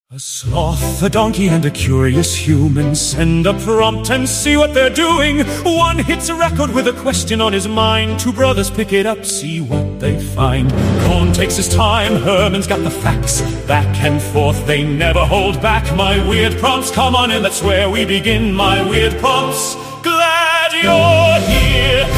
A sloth, a donkey, and a curious human send a prompt and see what they're doing. One hits a record with a question on his mind. Two brothers pick it up, see what they find. Cohn takes his time, Herman's got the facts. Back and forth, they never hold back. My weird prompts, come on in, that's where we begin. My weird prompts, glad you're here.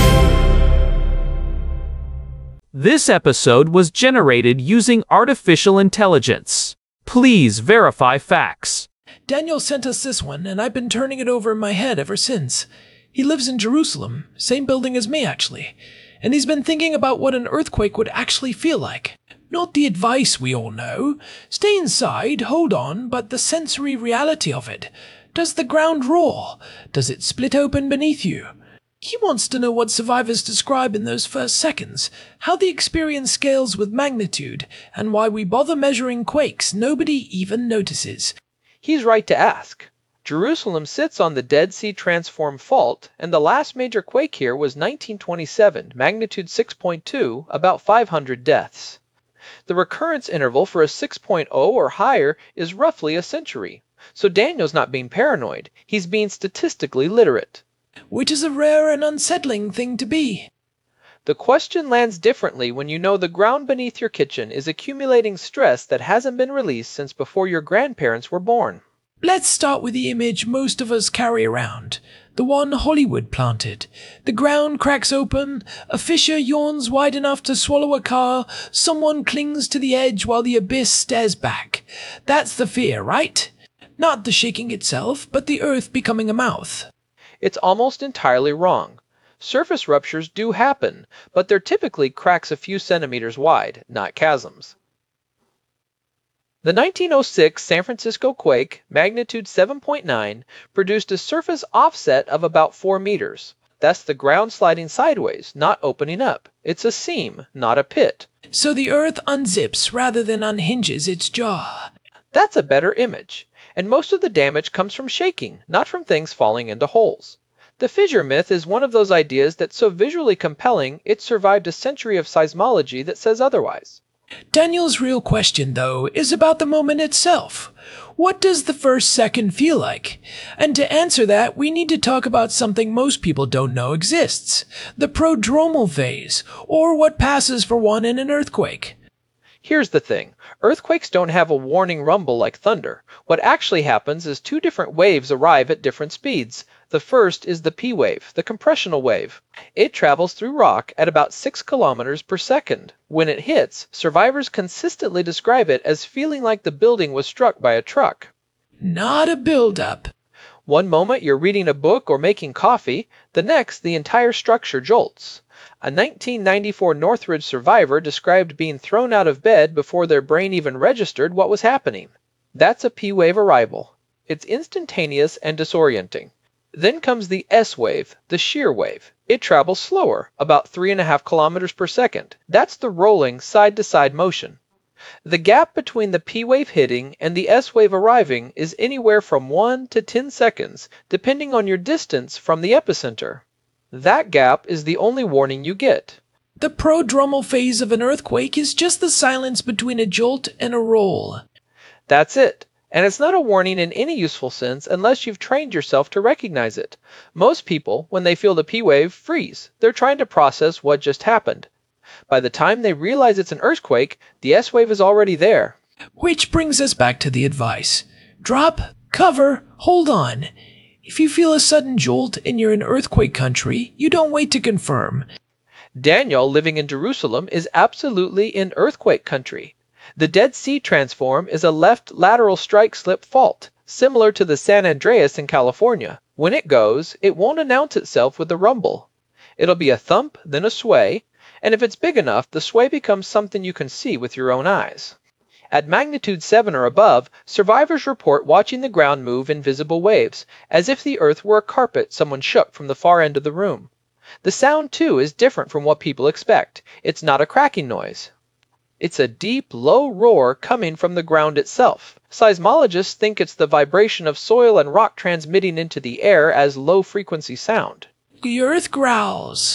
This episode was generated using artificial intelligence. Please verify facts. Daniel sent us this one, and I've been turning it over in my head ever since. He lives in Jerusalem, same building as me actually, and he's been thinking about what an earthquake would actually feel like. Not the advice we all know, stay inside, hold on, but the sensory reality of it. Does the ground roar? Does it split open beneath you? He wants to know what survivors describe in those first seconds, how the experience scales with magnitude, and why we bother measuring quakes nobody even notices. He's right to ask. Jerusalem sits on the Dead Sea Transform Fault, and the last major quake here was 1927, magnitude 6.2, about 500 deaths. The recurrence interval for a 6.0 or higher is roughly a century. So Daniel's not being paranoid, he's being statistically literate. Which is a rare and unsettling thing to be. The question lands differently when you know the ground beneath your kitchen is accumulating stress that hasn't been released since before your grandparents were born. Let's start with the image most of us carry around, the one Hollywood planted. The ground cracks open, a fissure yawns wide enough to swallow a car, someone clings to the edge while the abyss stares back. That's the fear, right? Not the shaking itself, but the earth becoming a mouth. It's almost entirely wrong. Surface ruptures do happen, but they're typically cracks a few centimeters wide, not chasms. The 1906 San Francisco quake, magnitude 7.9, produced a surface offset of about 4 meters. That's the ground sliding sideways, not opening up. It's a seam, not a pit. So the earth unzips rather than unhinges its jaw. That's a better image. And most of the damage comes from shaking, not from things falling into holes. The fissure myth is one of those ideas that's so visually compelling it survived a century of seismology that says otherwise. Daniel's real question, though, is about the moment itself. What does the first second feel like? And to answer that, we need to talk about something most people don't know exists. The prodromal phase, or what passes for one in an earthquake. Here's the thing. Earthquakes don't have a warning rumble like thunder. What actually happens is two different waves arrive at different speeds. The first is the P wave, the compressional wave. It travels through rock at about 6 kilometers per second. When it hits, survivors consistently describe it as feeling like the building was struck by a truck. Not a build-up. One moment you're reading a book or making coffee, the next the entire structure jolts. A 1994 Northridge survivor described being thrown out of bed before their brain even registered what was happening. That's a P wave arrival. It's instantaneous and disorienting. Then comes the S wave, the shear wave. It travels slower, about 3.5 kilometers per second. That's the rolling side-to-side motion. The gap between the P wave hitting and the S wave arriving is anywhere from 1 to 10 seconds, depending on your distance from the epicenter. That gap is the only warning you get. The prodromal phase of an earthquake is just the silence between a jolt and a roll. That's it. And it's not a warning in any useful sense unless you've trained yourself to recognize it. Most people, when they feel the P wave, freeze. They're trying to process what just happened. By the time they realize it's an earthquake, the S wave is already there. Which brings us back to the advice. Drop, cover, hold on. If you feel a sudden jolt and you're in earthquake country, you don't wait to confirm. Daniel, living in Jerusalem, is absolutely in earthquake country. The Dead Sea Transform is a left lateral strike-slip fault, similar to the San Andreas in California. When it goes, it won't announce itself with a rumble. It'll be a thump, then a sway, and if it's big enough, the sway becomes something you can see with your own eyes. At magnitude 7 or above, survivors report watching the ground move in visible waves, as if the earth were a carpet someone shook from the far end of the room. The sound, too, is different from what people expect. It's not a cracking noise. It's a deep, low roar coming from the ground itself. Seismologists think it's the vibration of soil and rock transmitting into the air as low-frequency sound. The earth growls.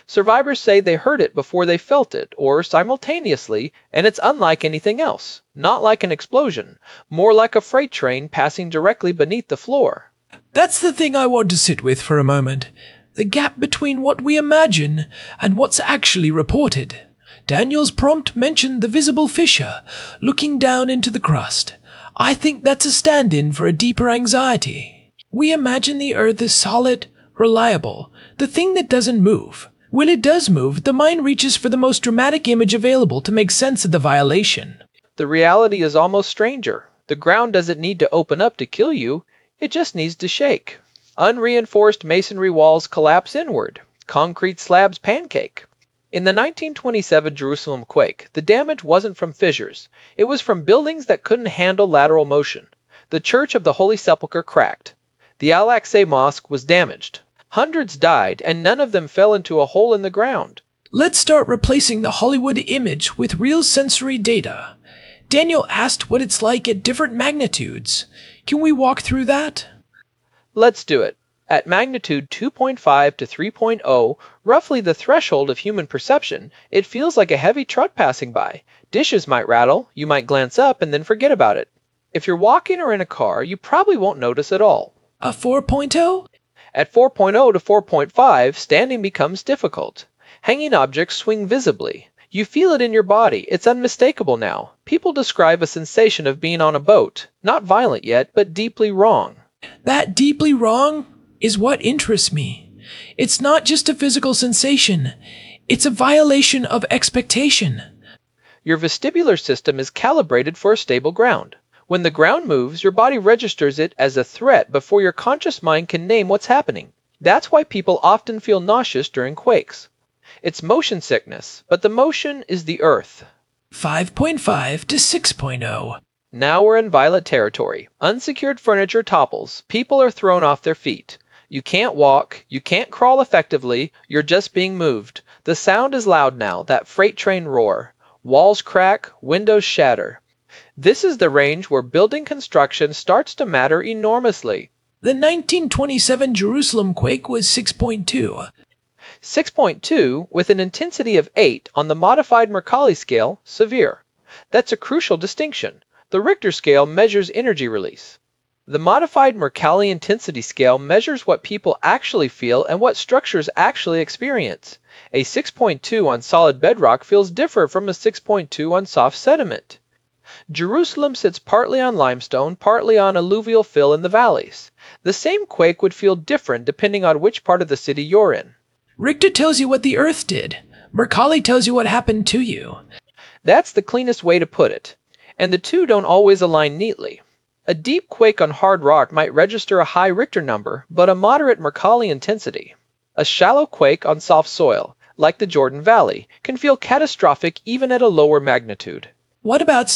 Survivors say they heard it before they felt it, or simultaneously, and it's unlike anything else. Not like an explosion, more like a freight train passing directly beneath the floor. That's the thing I want to sit with for a moment. The gap between what we imagine and what's actually reported. Daniel's prompt mentioned the visible fissure, looking down into the crust. I think that's a stand-in for a deeper anxiety. We imagine the Earth is solid, reliable, the thing that doesn't move. When it does move, the mind reaches for the most dramatic image available to make sense of the violation. The reality is almost stranger. The ground doesn't need to open up to kill you, it just needs to shake. Unreinforced masonry walls collapse inward. Concrete slabs pancake. In the 1927 Jerusalem quake, the damage wasn't from fissures. It was from buildings that couldn't handle lateral motion. The Church of the Holy Sepulchre cracked. The Al-Aqsa Mosque was damaged. Hundreds died, and none of them fell into a hole in the ground. Let's start replacing the Hollywood image with real sensory data. Daniel asked what it's like at different magnitudes. Can we walk through that? Let's do it. At magnitude 2.5 to 3.0, roughly the threshold of human perception, it feels like a heavy truck passing by. Dishes might rattle, you might glance up and then forget about it. If you're walking or in a car, you probably won't notice at all. A 4.0? At 4.0 to 4.5, standing becomes difficult. Hanging objects swing visibly. You feel it in your body, it's unmistakable now. People describe a sensation of being on a boat. Not violent yet, but deeply wrong. That deeply wrong is what interests me. It's not just a physical sensation. It's a violation of expectation. Your vestibular system is calibrated for a stable ground. When the ground moves, your body registers it as a threat before your conscious mind can name what's happening. That's why people often feel nauseous during quakes. It's motion sickness, but the motion is the earth. 5.5 to 6.0. Now we're in violet territory. Unsecured furniture topples. People are thrown off their feet. You can't walk, you can't crawl effectively, you're just being moved. The sound is loud now, that freight train roar. Walls crack, windows shatter. This is the range where building construction starts to matter enormously. The 1927 Jerusalem quake was 6.2. 6.2, with an intensity of 8 on the modified Mercalli scale, severe. That's a crucial distinction. The Richter scale measures energy release. The modified Mercalli intensity scale measures what people actually feel and what structures actually experience. A 6.2 on solid bedrock feels different from a 6.2 on soft sediment. Jerusalem sits partly on limestone, partly on alluvial fill in the valleys. The same quake would feel different depending on which part of the city you're in. Richter tells you what the Earth did. Mercalli tells you what happened to you. That's the cleanest way to put it. And the two don't always align neatly. A deep quake on hard rock might register a high Richter number, but a moderate Mercalli intensity. A shallow quake on soft soil, like the Jordan Valley, can feel catastrophic even at a lower magnitude. What about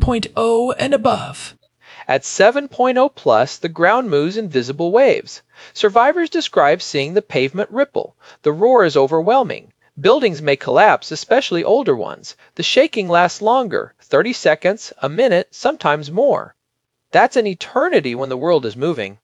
7.0 and above? At 7.0 plus, the ground moves in visible waves. Survivors describe seeing the pavement ripple. The roar is overwhelming. Buildings may collapse, especially older ones. The shaking lasts longer, 30 seconds, a minute, sometimes more. That's an eternity when the world is moving.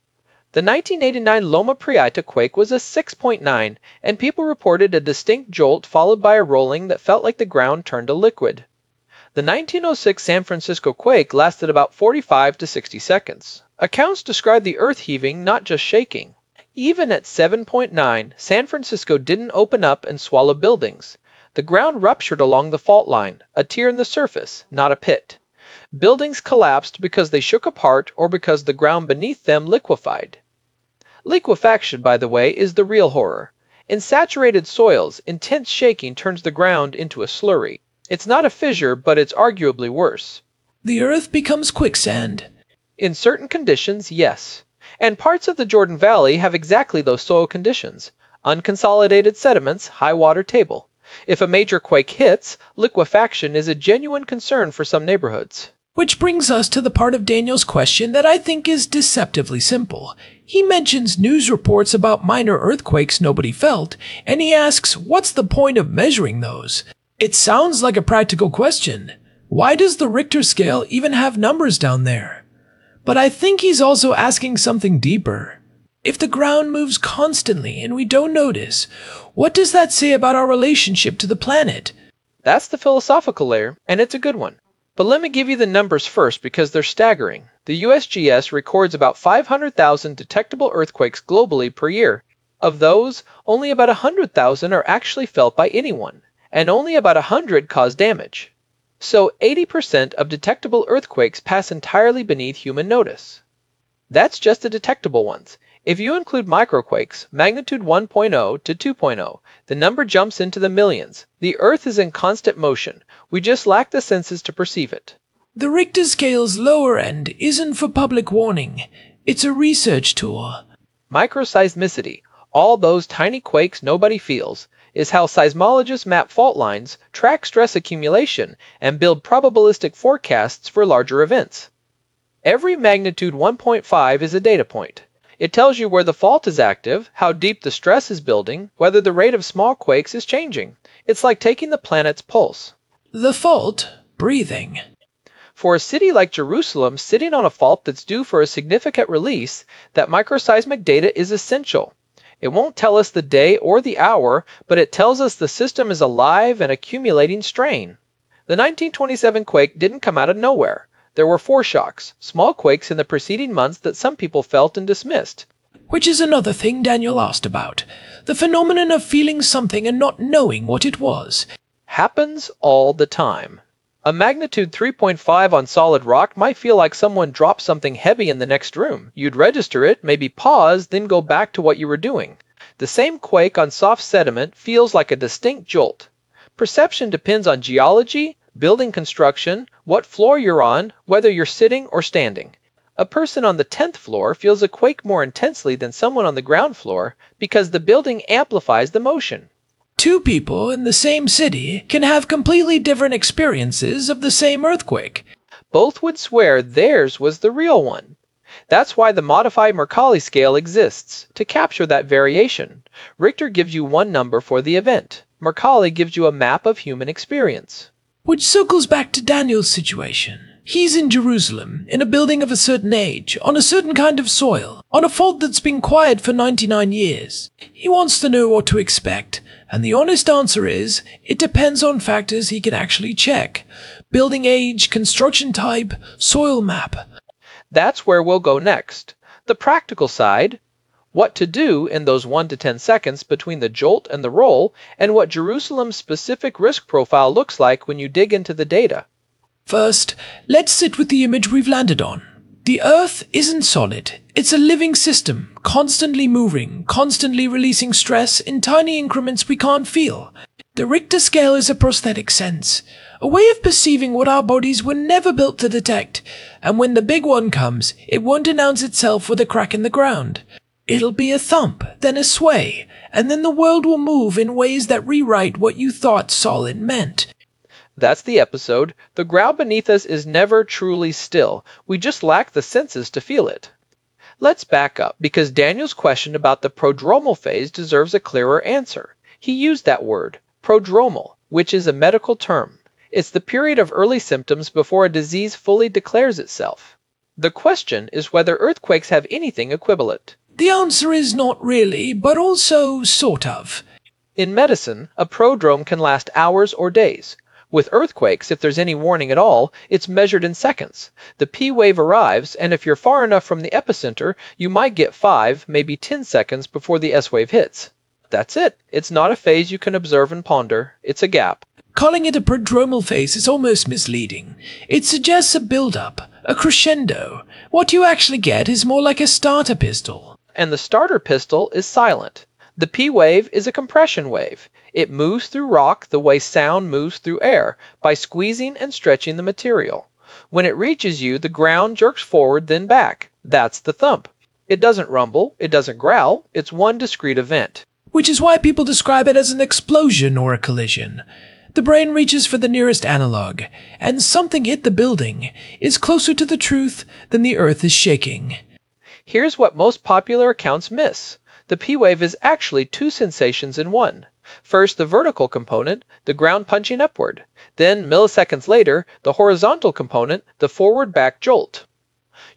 The 1989 Loma Prieta quake was a 6.9, and people reported a distinct jolt followed by a rolling that felt like the ground turned to liquid. The 1906 San Francisco quake lasted about 45 to 60 seconds. Accounts describe the earth heaving, not just shaking. Even at 7.9, San Francisco didn't open up and swallow buildings. The ground ruptured along the fault line, a tear in the surface, not a pit. Buildings collapsed because they shook apart or because the ground beneath them liquefied. Liquefaction, by the way, is the real horror. In saturated soils, intense shaking turns the ground into a slurry. It's not a fissure, but it's arguably worse. The Earth becomes quicksand. In certain conditions, yes. And parts of the Jordan Valley have exactly those soil conditions. Unconsolidated sediments, high water table. If a major quake hits, liquefaction is a genuine concern for some neighborhoods. Which brings us to the part of Daniel's question that I think is deceptively simple. He mentions news reports about minor earthquakes nobody felt, and he asks, what's the point of measuring those? It sounds like a practical question. Why does the Richter scale even have numbers down there? But I think he's also asking something deeper. If the ground moves constantly and we don't notice, what does that say about our relationship to the planet? That's the philosophical layer, and it's a good one. But let me give you the numbers first because they're staggering. The USGS records about 500,000 detectable earthquakes globally per year. Of those, only about 100,000 are actually felt by anyone, and only about 100 cause damage. So 80% of detectable earthquakes pass entirely beneath human notice. That's just the detectable ones. If you include microquakes, magnitude 1.0 to 2.0, the number jumps into the millions. The Earth is in constant motion. We just lack the senses to perceive it. The Richter scale's lower end isn't for public warning. It's a research tool. Microseismicity, all those tiny quakes nobody feels, is how seismologists map fault lines, track stress accumulation, and build probabilistic forecasts for larger events. Every magnitude 1.5 is a data point. It tells you where the fault is active, how deep the stress is building, whether the rate of small quakes is changing. It's like taking the planet's pulse. The fault, breathing. For a city like Jerusalem sitting on a fault that's due for a significant release, that microseismic data is essential. It won't tell us the day or the hour, but it tells us the system is alive and accumulating strain. The 1927 quake didn't come out of nowhere. There were foreshocks, small quakes in the preceding months that some people felt and dismissed. Which is another thing Daniel asked about. The phenomenon of feeling something and not knowing what it was. Happens all the time. A magnitude 3.5 on solid rock might feel like someone dropped something heavy in the next room. You'd register it, maybe pause, then go back to what you were doing. The same quake on soft sediment feels like a distinct jolt. Perception depends on geology, building construction, what floor you're on, whether you're sitting or standing. A person on the 10th floor feels a quake more intensely than someone on the ground floor because the building amplifies the motion. Two people in the same city can have completely different experiences of the same earthquake. Both would swear theirs was the real one. That's why the modified Mercalli scale exists, to capture that variation. Richter gives you one number for the event. Mercalli gives you a map of human experience. Which circles back to Daniel's situation. He's in Jerusalem, in a building of a certain age, on a certain kind of soil, on a fault that's been quiet for 99 years. He wants to know what to expect, and the honest answer is, it depends on factors he can actually check. Building age, construction type, soil map. That's where we'll go next. The practical side. What to do in those 1 to 10 seconds between the jolt and the roll, and what Jerusalem's specific risk profile looks like when you dig into the data. First, let's sit with the image we've landed on. The Earth isn't solid. It's a living system, constantly moving, constantly releasing stress in tiny increments we can't feel. The Richter scale is a prosthetic sense, a way of perceiving what our bodies were never built to detect, and when the big one comes, it won't announce itself with a crack in the ground. It'll be a thump, then a sway, and then the world will move in ways that rewrite what you thought solid meant. That's the episode. The ground beneath us is never truly still. We just lack the senses to feel it. Let's back up, because Daniel's question about the prodromal phase deserves a clearer answer. He used that word, prodromal, which is a medical term. It's the period of early symptoms before a disease fully declares itself. The question is whether earthquakes have anything equivalent. The answer is not really, but also sort of. In medicine, a prodrome can last hours or days. With earthquakes, if there's any warning at all, it's measured in seconds. The P wave arrives, and if you're far enough from the epicenter, you might get 5, maybe 10 seconds before the S wave hits. That's it. It's not a phase you can observe and ponder. It's a gap. Calling it a prodromal phase is almost misleading. It suggests a build-up, a crescendo. What you actually get is more like a starter pistol. And the starter pistol is silent. The P wave is a compression wave. It moves through rock the way sound moves through air, by squeezing and stretching the material. When it reaches you, the ground jerks forward then back. That's the thump. It doesn't rumble, it doesn't growl, it's one discrete event. Which is why people describe it as an explosion or a collision. The brain reaches for the nearest analog, and something hit the building is closer to the truth than the earth is shaking. Here's what most popular accounts miss. The P wave is actually two sensations in one. First, the vertical component, the ground punching upward. Then, milliseconds later, the horizontal component, the forward-back jolt.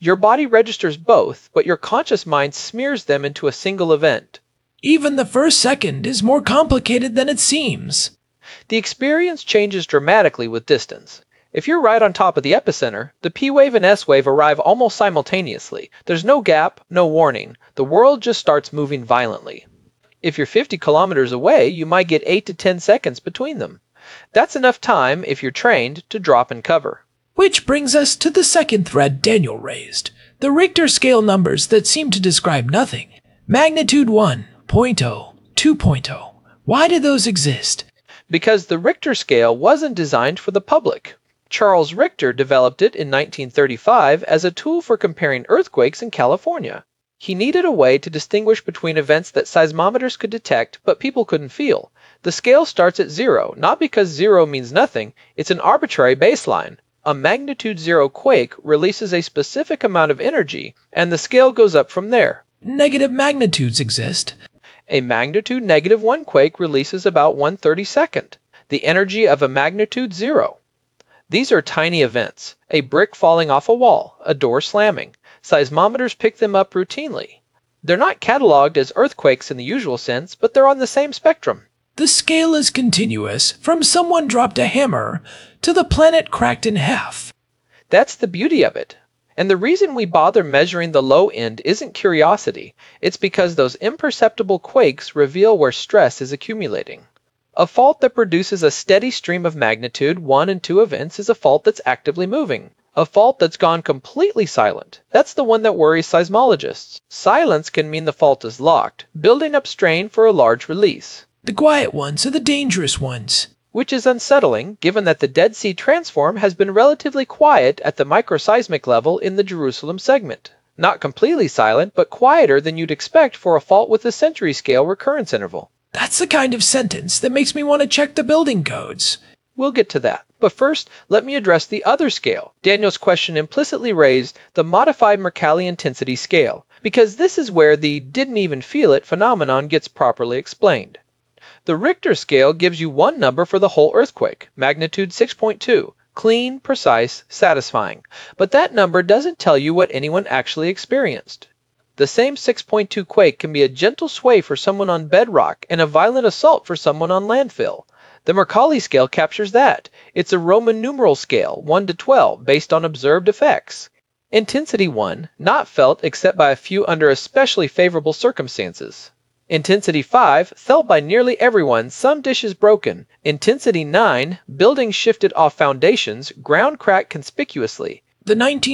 Your body registers both, but your conscious mind smears them into a single event. Even the first second is more complicated than it seems. The experience changes dramatically with distance. If you're right on top of the epicenter, the P wave and S wave arrive almost simultaneously. There's no gap, no warning. The world just starts moving violently. If you're 50 kilometers away, you might get 8 to 10 seconds between them. That's enough time, if you're trained, to drop and cover. Which brings us to the second thread Daniel raised, the Richter scale numbers that seem to describe nothing. Magnitude 1, 0.0, 2.0. Why do those exist? Because the Richter scale wasn't designed for the public. Charles Richter developed it in 1935 as a tool for comparing earthquakes in California. He needed a way to distinguish between events that seismometers could detect but people couldn't feel. The scale starts at 0, not because 0 means nothing, it's an arbitrary baseline. A magnitude 0 quake releases a specific amount of energy, and the scale goes up from there. Negative magnitudes exist. A magnitude -1 quake releases about 1/32nd, the energy of a magnitude 0. These are tiny events, a brick falling off a wall, a door slamming. Seismometers pick them up routinely. They're not cataloged as earthquakes in the usual sense, but they're on the same spectrum. The scale is continuous, from someone dropped a hammer to the planet cracked in half. That's the beauty of it. And the reason we bother measuring the low end isn't curiosity. It's because those imperceptible quakes reveal where stress is accumulating. A fault that produces a steady stream of magnitude 1 and 2 events is a fault that's actively moving. A fault that's gone completely silent, that's the one that worries seismologists. Silence can mean the fault is locked, building up strain for a large release. The quiet ones are the dangerous ones. Which is unsettling, given that the Dead Sea transform has been relatively quiet at the microseismic level in the Jerusalem segment. Not completely silent, but quieter than you'd expect for a fault with a century scale recurrence interval. That's the kind of sentence that makes me want to check the building codes. We'll get to that. But first, let me address the other scale. Daniel's question implicitly raised the modified Mercalli intensity scale, because this is where the didn't even feel it phenomenon gets properly explained. The Richter scale gives you one number for the whole earthquake, magnitude 6.2, clean, precise, satisfying. But that number doesn't tell you what anyone actually experienced. The same 6.2 quake can be a gentle sway for someone on bedrock and a violent assault for someone on landfill. The Mercalli scale captures that. It's a Roman numeral scale, 1 to 12, based on observed effects. Intensity 1, not felt except by a few under especially favorable circumstances. Intensity 5, felt by nearly everyone, some dishes broken. Intensity 9, buildings shifted off foundations, ground cracked conspicuously. The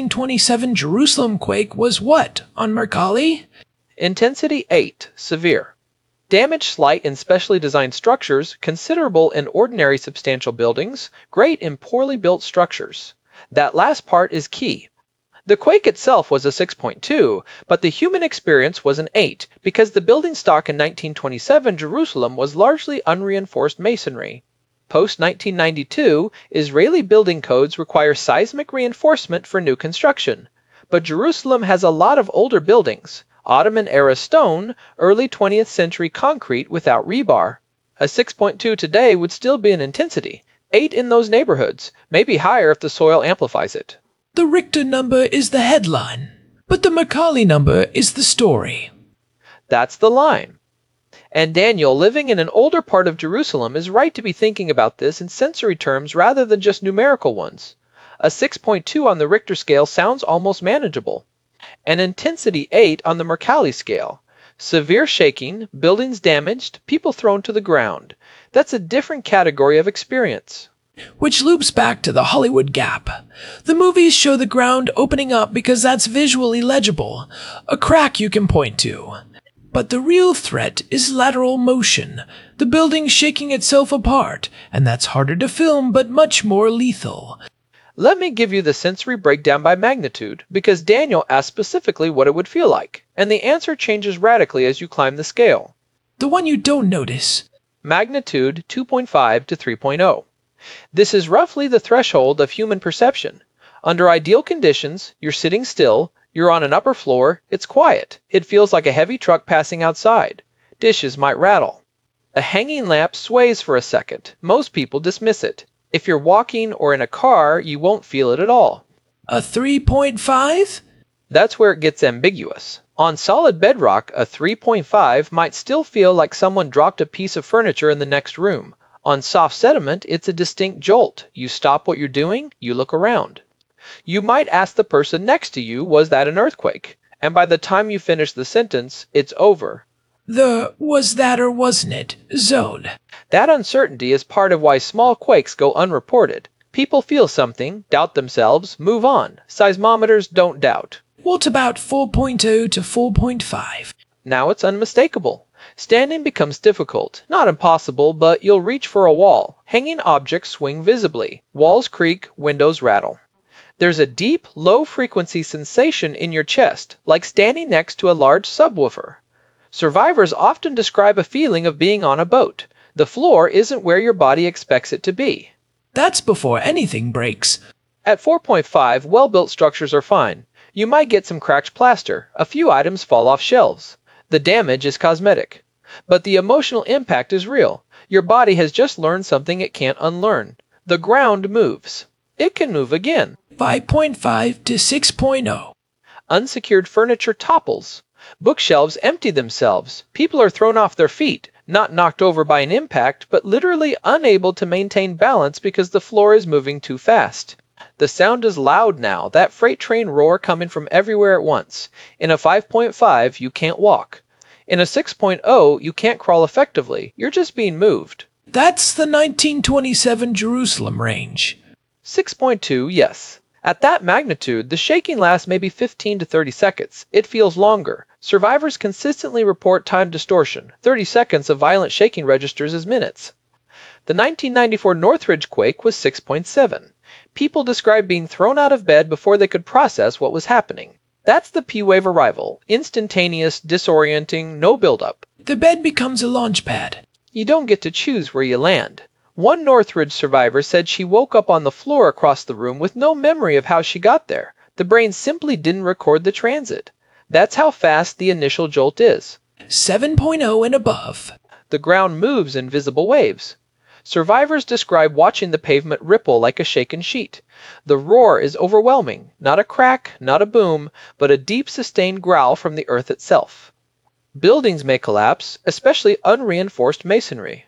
1927 Jerusalem quake was what on Mercalli? Intensity 8, severe. Damage slight in specially designed structures, considerable in ordinary substantial buildings, great in poorly built structures. That last part is key. The quake itself was a 6.2, but the human experience was an 8, because the building stock in 1927 Jerusalem was largely unreinforced masonry. Post-1992, Israeli building codes require seismic reinforcement for new construction. But Jerusalem has a lot of older buildings, Ottoman-era stone, early 20th century concrete without rebar. A 6.2 today would still be an intensity, 8 in those neighborhoods, maybe higher if the soil amplifies it. The Richter number is the headline, but the Mercalli number is the story. That's the line. And Daniel, living in an older part of Jerusalem, is right to be thinking about this in sensory terms rather than just numerical ones. A 6.2 on the Richter scale sounds almost manageable. An intensity 8 on the Mercalli scale. Severe shaking, buildings damaged, people thrown to the ground. That's a different category of experience. Which loops back to the Hollywood Gap. The movies show the ground opening up because that's visually legible, a crack you can point to. But the real threat is lateral motion, the building shaking itself apart, and that's harder to film but much more lethal. Let me give you the sensory breakdown by magnitude, because Daniel asked specifically what it would feel like, and the answer changes radically as you climb the scale. The one you don't notice. Magnitude 2.5 to 3.0. This is roughly the threshold of human perception. Under ideal conditions, you're sitting still, you're on an upper floor, it's quiet. It feels like a heavy truck passing outside. Dishes might rattle. A hanging lamp sways for a second. Most people dismiss it. If you're walking or in a car, you won't feel it at all. A 3.5? That's where it gets ambiguous. On solid bedrock, a 3.5 might still feel like someone dropped a piece of furniture in the next room. On soft sediment, it's a distinct jolt. You stop what you're doing, you look around. You might ask the person next to you, was that an earthquake? And by the time you finish the sentence, it's over. The was that or wasn't it zone. That uncertainty is part of why small quakes go unreported. People feel something, doubt themselves, move on. Seismometers don't doubt. What about 4.0 to 4.5? Now it's unmistakable. Standing becomes difficult, not impossible, but you'll reach for a wall. Hanging objects swing visibly. Walls creak, windows rattle. There's a deep, low-frequency sensation in your chest, like standing next to a large subwoofer. Survivors often describe a feeling of being on a boat. The floor isn't where your body expects it to be. That's before anything breaks. At 4.5, well-built structures are fine. You might get some cracked plaster. A few items fall off shelves. The damage is cosmetic. But the emotional impact is real. Your body has just learned something it can't unlearn. The ground moves. It can move again. 5.5 to 6.0. Unsecured furniture topples. Bookshelves empty themselves. People are thrown off their feet, not knocked over by an impact, but literally unable to maintain balance because the floor is moving too fast. The sound is loud now, that freight train roar coming from everywhere at once. In a 5.5, you can't walk. In a 6.0, you can't crawl effectively. You're just being moved. That's the 1927 Jerusalem range. 6.2, yes. At that magnitude, the shaking lasts maybe 15 to 30 seconds. It feels longer. Survivors consistently report time distortion. 30 seconds of violent shaking registers as minutes. The 1994 Northridge quake was 6.7. People describe being thrown out of bed before they could process what was happening. That's the P-wave arrival. Instantaneous, disorienting, no buildup. The bed becomes a launch pad. You don't get to choose where you land. One Northridge survivor said she woke up on the floor across the room with no memory of how she got there. The brain simply didn't record the transit. That's how fast the initial jolt is. 7.0 and above. The ground moves in visible waves. Survivors describe watching the pavement ripple like a shaken sheet. The roar is overwhelming, not a crack, not a boom, but a deep sustained growl from the earth itself. Buildings may collapse, especially unreinforced masonry.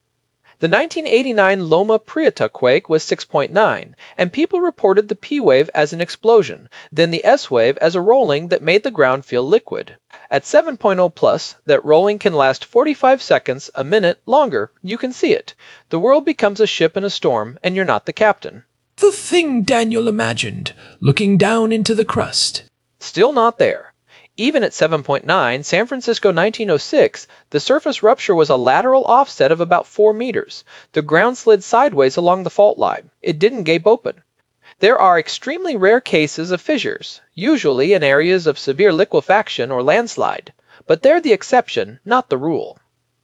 The 1989 Loma Prieta quake was 6.9, and people reported the P-wave as an explosion, then the S-wave as a rolling that made the ground feel liquid. At 7.0 plus, that rolling can last 45 seconds, a minute, longer. You can see it. The world becomes a ship in a storm, and you're not the captain. The thing Daniel imagined, looking down into the crust. Still not there. Even at 7.9, San Francisco 1906, the surface rupture was a lateral offset of about 4 meters. The ground slid sideways along the fault line. It didn't gape open. There are extremely rare cases of fissures, usually in areas of severe liquefaction or landslide, but they're the exception, not the rule.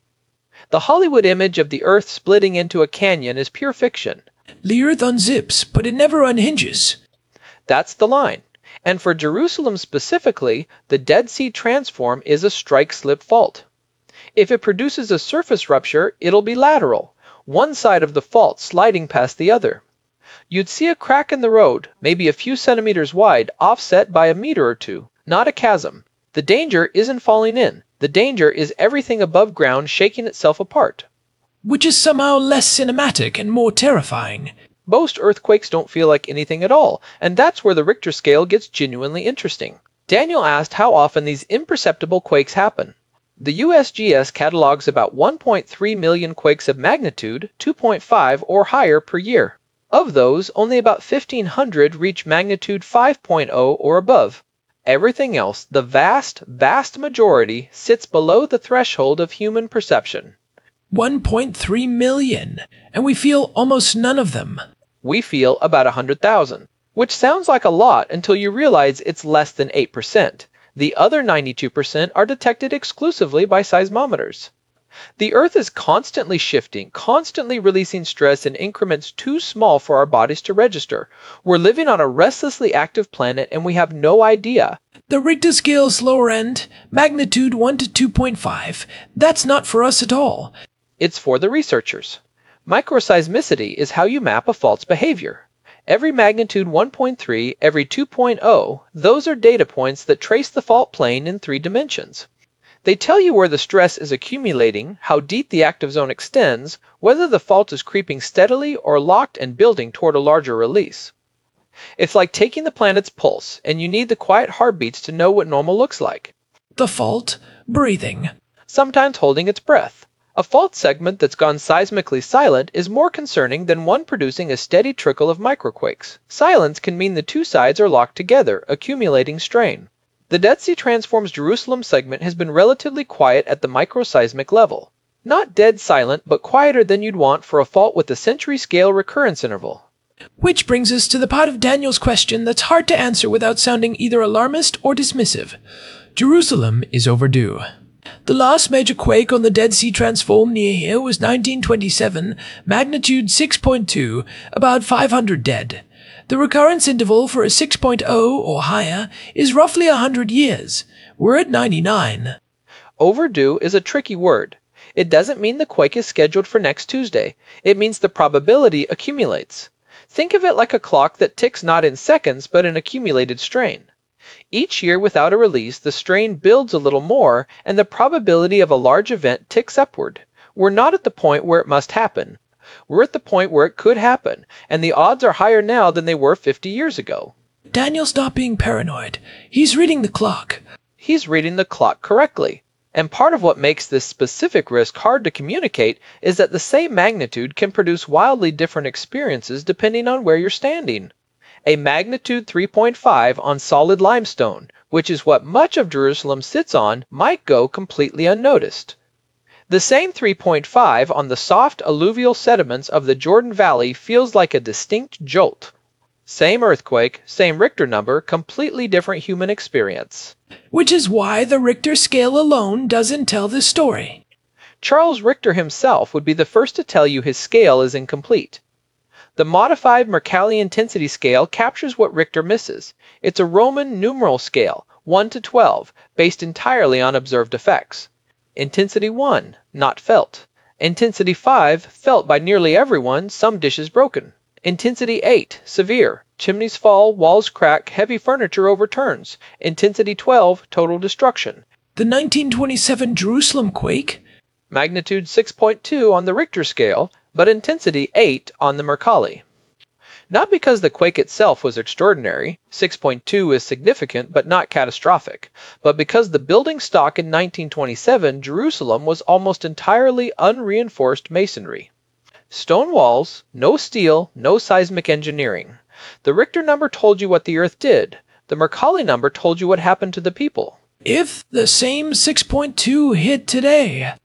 The Hollywood image of the Earth splitting into a canyon is pure fiction. The Earth unzips, but it never unhinges. That's the line. And for Jerusalem specifically, the Dead Sea transform is a strike-slip fault. If it produces a surface rupture, it'll be lateral, one side of the fault sliding past the other. You'd see a crack in the road, maybe a few centimeters wide, offset by a meter or two, not a chasm. The danger isn't falling in. The danger is everything above ground shaking itself apart. Which is somehow less cinematic and more terrifying. Most earthquakes don't feel like anything at all, and that's where the Richter scale gets genuinely interesting. Daniel asked how often these imperceptible quakes happen. The USGS catalogs about 1.3 million quakes of magnitude, 2.5 or higher per year. Of those, only about 1,500 reach magnitude 5.0 or above. Everything else, the vast, vast majority, sits below the threshold of human perception. 1.3 million, and we feel almost none of them. We feel about 100,000, which sounds like a lot until you realize it's less than 8%. The other 92% are detected exclusively by seismometers. The Earth is constantly shifting, constantly releasing stress in increments too small for our bodies to register. We're living on a restlessly active planet and we have no idea. The Richter scale's lower end, magnitude 1 to 2.5, that's not for us at all. It's for the researchers. Microseismicity is how you map a fault's behavior. Every magnitude 1.3, every 2.0, those are data points that trace the fault plane in 3 dimensions. They tell you where the stress is accumulating, how deep the active zone extends, whether the fault is creeping steadily or locked and building toward a larger release. It's like taking the planet's pulse, and you need the quiet heartbeats to know what normal looks like. The fault, breathing. Sometimes holding its breath. A fault segment that's gone seismically silent is more concerning than one producing a steady trickle of microquakes. Silence can mean the 2 sides are locked together, accumulating strain. The Dead Sea Transform's Jerusalem segment has been relatively quiet at the microseismic level. Not dead silent, but quieter than you'd want for a fault with a century-scale recurrence interval. Which brings us to the part of Daniel's question that's hard to answer without sounding either alarmist or dismissive. Jerusalem is overdue. The last major quake on the Dead Sea Transform near here was 1927, magnitude 6.2, about 500 dead. The recurrence interval for a 6.0 or higher is roughly 100 years. We're at 99. Overdue is a tricky word. It doesn't mean the quake is scheduled for next Tuesday. It means the probability accumulates. Think of it like a clock that ticks not in seconds, but in accumulated strain. Each year without a release, the strain builds a little more, and the probability of a large event ticks upward. We're not at the point where it must happen. We're at the point where it could happen, and the odds are higher now than they were 50 years ago. Daniel's not being paranoid. He's reading the clock. He's reading the clock correctly. And part of what makes this specific risk hard to communicate is that the same magnitude can produce wildly different experiences depending on where you're standing. A magnitude 3.5 on solid limestone, which is what much of Jerusalem sits on, might go completely unnoticed. The same 3.5 on the soft alluvial sediments of the Jordan Valley feels like a distinct jolt. Same earthquake, same Richter number, completely different human experience. Which is why the Richter scale alone doesn't tell this story. Charles Richter himself would be the first to tell you his scale is incomplete. The modified Mercalli intensity scale captures what Richter misses. It's a Roman numeral scale, 1 to 12, based entirely on observed effects. Intensity 1, not felt. Intensity 5, felt by nearly everyone, some dishes broken. Intensity 8, severe. Chimneys fall, walls crack, heavy furniture overturns. Intensity 12, total destruction. The 1927 Jerusalem quake? Magnitude 6.2 on the Richter scale, but intensity 8 on the Mercalli. Not because the quake itself was extraordinary, 6.2 is significant but not catastrophic, but because the building stock in 1927 Jerusalem was almost entirely unreinforced masonry. Stone walls, no steel, no seismic engineering. The Richter number told you what the Earth did. The Mercalli number told you what happened to the people. If the same 6.2 hit today.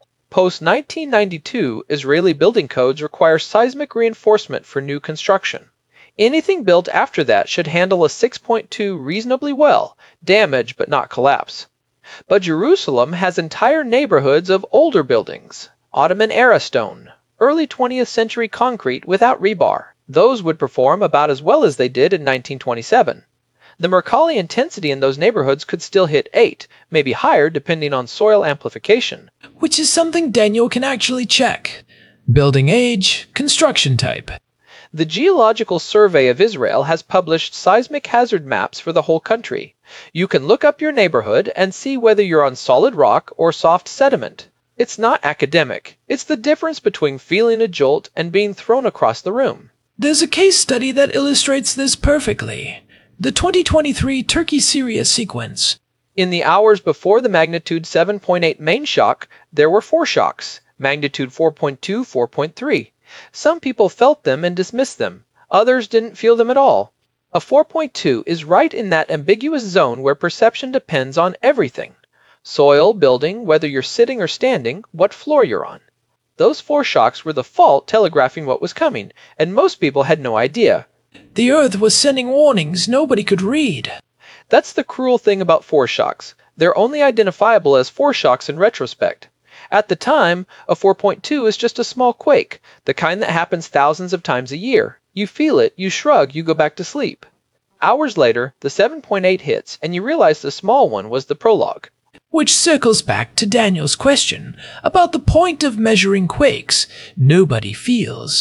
Post-1992 Israeli building codes require seismic reinforcement for new construction. Anything built after that should handle a 6.2 reasonably well, damage but not collapse. But Jerusalem has entire neighborhoods of older buildings, Ottoman-era stone, early 20th century concrete without rebar. Those would perform about as well as they did in 1927. The Mercalli intensity in those neighborhoods could still hit 8, maybe higher depending on soil amplification. Which is something Daniel can actually check. Building age, construction type. The Geological Survey of Israel has published seismic hazard maps for the whole country. You can look up your neighborhood and see whether you're on solid rock or soft sediment. It's not academic. It's the difference between feeling a jolt and being thrown across the room. There's a case study that illustrates this perfectly. The 2023 Turkey-Syria sequence. In the hours before the magnitude 7.8 main shock, there were 4 shocks, magnitude 4.2, 4.3. Some people felt them and dismissed them. Others didn't feel them at all. A 4.2 is right in that ambiguous zone where perception depends on everything. Soil, building, whether you're sitting or standing, what floor you're on. Those 4 shocks were the fault telegraphing what was coming, and most people had no idea. The Earth was sending warnings nobody could read. That's the cruel thing about foreshocks. They're only identifiable as foreshocks in retrospect. At the time, a 4.2 is just a small quake, the kind that happens thousands of times a year. You feel it, you shrug, you go back to sleep. Hours later, the 7.8 hits, and you realize the small one was the prologue. Which circles back to Daniel's question about the point of measuring quakes nobody feels.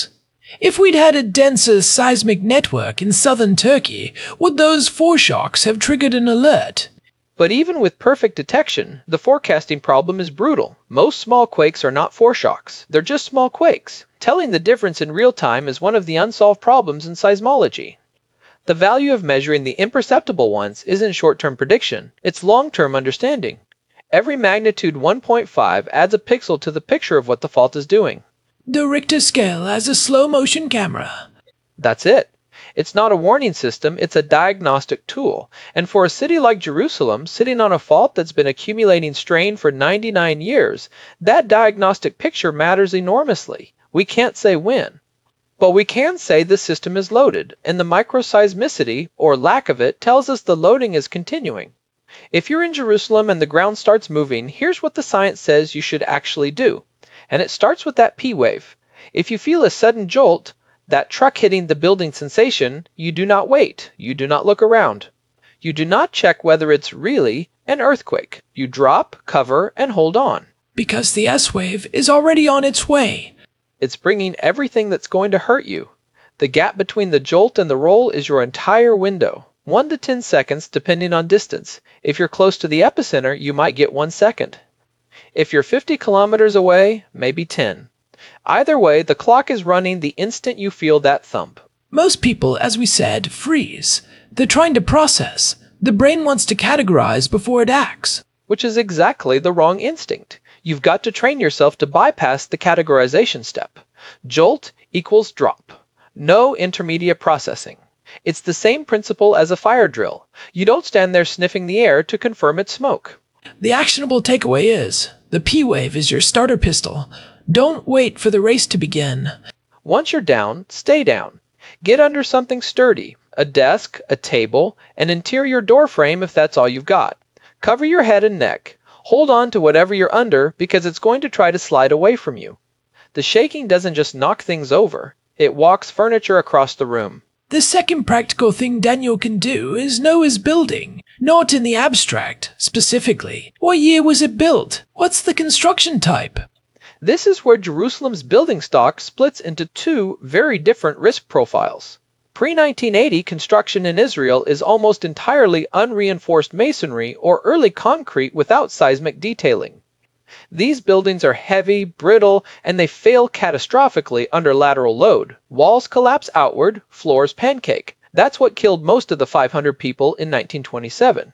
If we'd had a denser seismic network in southern Turkey, would those foreshocks have triggered an alert? But even with perfect detection, the forecasting problem is brutal. Most small quakes are not foreshocks. They're just small quakes. Telling the difference in real time is one of the unsolved problems in seismology. The value of measuring the imperceptible ones isn't short-term prediction, it's long-term understanding. Every magnitude 1.5 adds a pixel to the picture of what the fault is doing. The Richter scale has a slow-motion camera. That's it. It's not a warning system, it's a diagnostic tool. And for a city like Jerusalem, sitting on a fault that's been accumulating strain for 99 years, that diagnostic picture matters enormously. We can't say when. But we can say the system is loaded, and the microseismicity, or lack of it, tells us the loading is continuing. If you're in Jerusalem and the ground starts moving, here's what the science says you should actually do. And it starts with that P wave. If you feel a sudden jolt, that truck hitting the building sensation, you do not wait. You do not look around. You do not check whether it's really an earthquake. You drop, cover, and hold on. Because the S wave is already on its way. It's bringing everything that's going to hurt you. The gap between the jolt and the roll is your entire window. 1 to 10 seconds depending on distance. If you're close to the epicenter, you might get 1 second. If you're 50 kilometers away, maybe 10. Either way, the clock is running the instant you feel that thump. Most people, as we said, freeze. They're trying to process. The brain wants to categorize before it acts. Which is exactly the wrong instinct. You've got to train yourself to bypass the categorization step. Jolt equals drop. No intermediate processing. It's the same principle as a fire drill. You don't stand there sniffing the air to confirm it's smoke. The actionable takeaway is, the P wave is your starter pistol. Don't wait for the race to begin. Once you're down, stay down. Get under something sturdy, a desk, a table, an interior door frame if that's all you've got. Cover your head and neck. Hold on to whatever you're under because it's going to try to slide away from you. The shaking doesn't just knock things over, it walks furniture across the room. The second practical thing Daniel can do is know his building. Not in the abstract, specifically. What year was it built? What's the construction type? This is where Jerusalem's building stock splits into two very different risk profiles. Pre-1980 construction in Israel is almost entirely unreinforced masonry or early concrete without seismic detailing. These buildings are heavy, brittle, and they fail catastrophically under lateral load. Walls collapse outward, floors pancake. That's what killed most of the 500 people in 1927.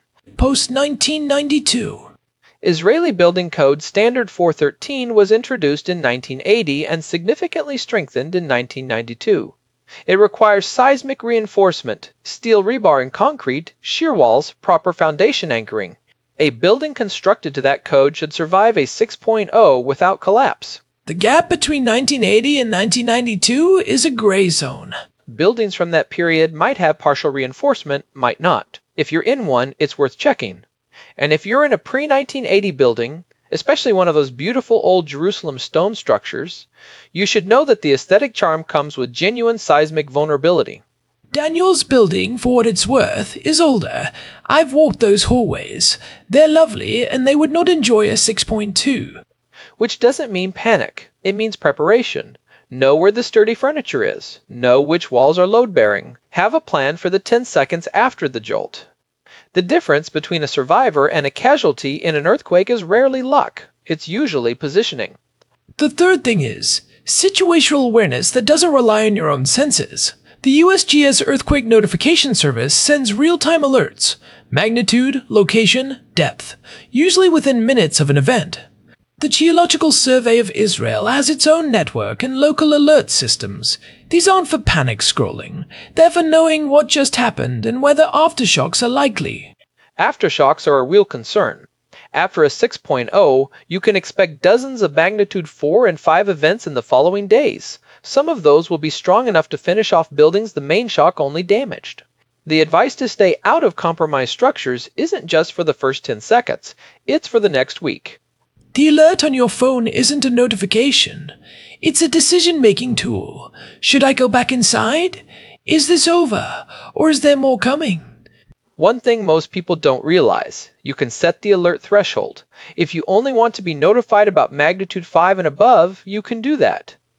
Post-1992. Israeli Building Code Standard 413 was introduced in 1980 and significantly strengthened in 1992. It requires seismic reinforcement, steel rebar and concrete, shear walls, proper foundation anchoring. A building constructed to that code should survive a 6.0 without collapse. The gap between 1980 and 1992 is a gray zone. Buildings from that period might have partial reinforcement, might not. If you're in one, it's worth checking. And if you're in a pre-1980 building, especially one of those beautiful old Jerusalem stone structures, you should know that the aesthetic charm comes with genuine seismic vulnerability. Daniel's building, for what it's worth, is older. I've walked those hallways. They're lovely, and they would not enjoy a 6.2. Which doesn't mean panic. It means preparation. Know where the sturdy furniture is. Know which walls are load-bearing. Have a plan for the 10 seconds after the jolt. The difference between a survivor and a casualty in an earthquake is rarely luck. It's usually positioning. The third thing is situational awareness that doesn't rely on your own senses. The USGS Earthquake Notification Service sends real-time alerts, magnitude, location, depth, usually within minutes of an event. The Geological Survey of Israel has its own network and local alert systems. These aren't for panic scrolling. They're for knowing what just happened and whether aftershocks are likely. Aftershocks are a real concern. After a 6.0, you can expect dozens of magnitude 4 and 5 events in the following days. Some of those will be strong enough to finish off buildings the main shock only damaged. The advice to stay out of compromised structures isn't just for the first 10 seconds, it's for the next week. The alert on your phone isn't a notification. It's a decision-making tool. Should I go back inside? Is this over? Or is there more coming? One thing most people don't realize, you can set the alert threshold. If you only want to be notified about magnitude 5 and above, you can do that.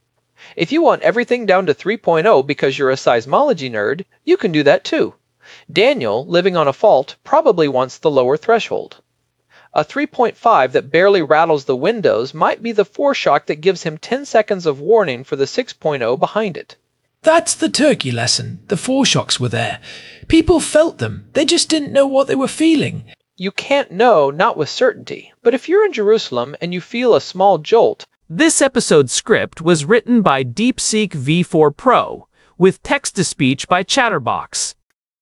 If you want everything down to 3.0 because you're a seismology nerd, you can do that too. Daniel, living on a fault, probably wants the lower threshold. A 3.5 that barely rattles the windows might be the foreshock that gives him 10 seconds of warning for the 6.0 behind it. That's the turkey lesson. The foreshocks were there. People felt them. They just didn't know what they were feeling. You can't know, not with certainty, but if you're in Jerusalem and you feel a small jolt. This episode's script was written by DeepSeek V4 Pro, with text-to-speech by Chatterbox.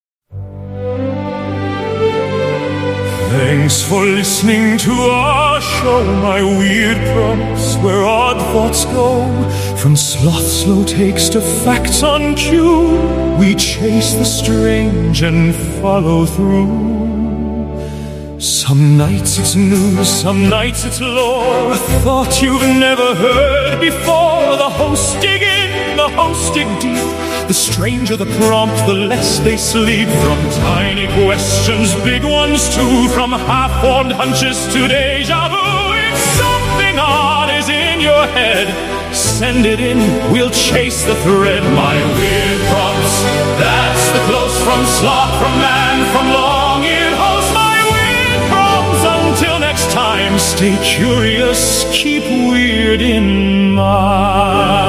Thanks for listening to our show, my weird prompts, where odd thoughts go. From sloth slow takes to facts on cue, we chase the strange and follow through. Some nights it's news, some nights it's lore, a thought you've never heard before. The hosts dig in, the hosts dig deep. The stranger the prompt, the less they sleep. From tiny questions, big ones too. From half-formed hunches to deja vu. If something odd is in your head, send it in, we'll chase the thread. My weird prompts, that's the close from sloth, from man, from long-eared host. My weird prompts, until next time, stay curious, keep weird in mind.